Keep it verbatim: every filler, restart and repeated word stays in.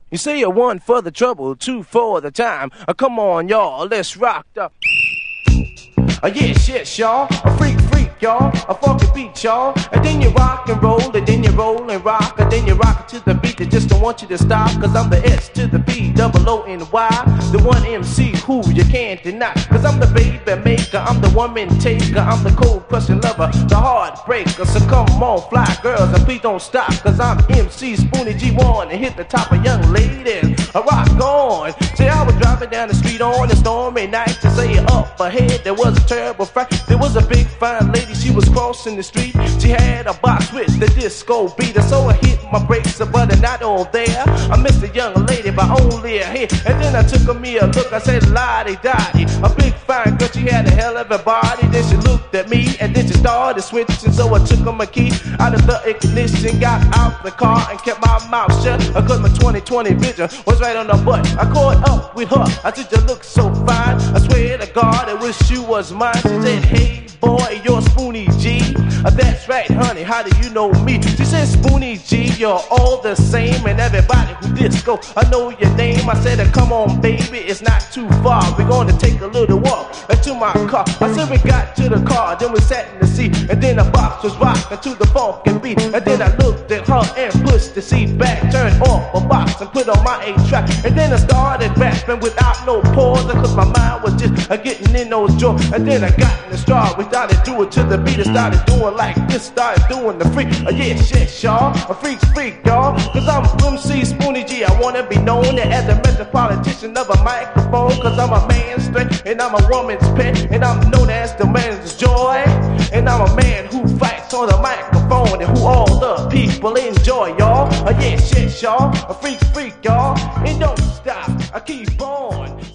You say you're one for the trouble, two for the time. Uh, come on, y'all, let's rock the... Uh, yes, yes, y'all, a freak, freak, y'all, a funky beat, y'all. And then you rock and roll, and then you roll and rock, and then you rock to the beat that just don't want you to stop. Cause I'm the S to the B, double O N Y, the one M C who you can't deny. Cause I'm the baby maker, I'm the woman taker, I'm the cold crushing lover, the heartbreaker. So come on, fly girls, and please don't stop. Cause I'm M C Spoonie G one, and hit the top of young ladies. I rock on. Say I was driving down the street on a stormy night to say up ahead there was a terrible fight. There was a big fine lady, she was crossing the street. She had a box with the disco beater, so I hit my brakes, but not all there. I missed the young lady by only a hair. And then I took a me a look, I said lottie-dottie. A big fine girl, she had a hell of a body. Then she looked at me, and then she started switching. So I took her my key out of the ignition, got out the car and kept my mouth shut. Cause my twenty twenty vision was right on the butt. I caught up with her, I said you look so fine, I swear to God I wish you was mine. She said, hey boy, you're Spoonie G. Uh, that's right, honey, how do you know me? She said, Spoonie G, you're all the same. And everybody who disco, I know your name. I said, come on baby, it's not too far. We're gonna take a little walk back to my car. I said we got to the car, then we sat in the seat. And then the box was rocking to the funky beat. And then I looked at her and pushed the seat back, turned off a box and put on my eight track. And then I started rapping without no pause, cause my mind was just uh, getting in those joints. And then I got in the start, we started doing to the beat. I started doing like this, started doing the freak. Uh, yes, yes, y'all, a freak, freak, y'all. Cause I'm M C Spoonie G, I wanna be known as a metropolitan of a microphone. Cause I'm a man's strength, and I'm a woman's pet, and I'm known as the man's joy. And I'm a man who fights on the microphone, and who all the people enjoy, y'all. Uh, yes, yes, y'all, a freak, freak, y'all. And don't stop, I keep on.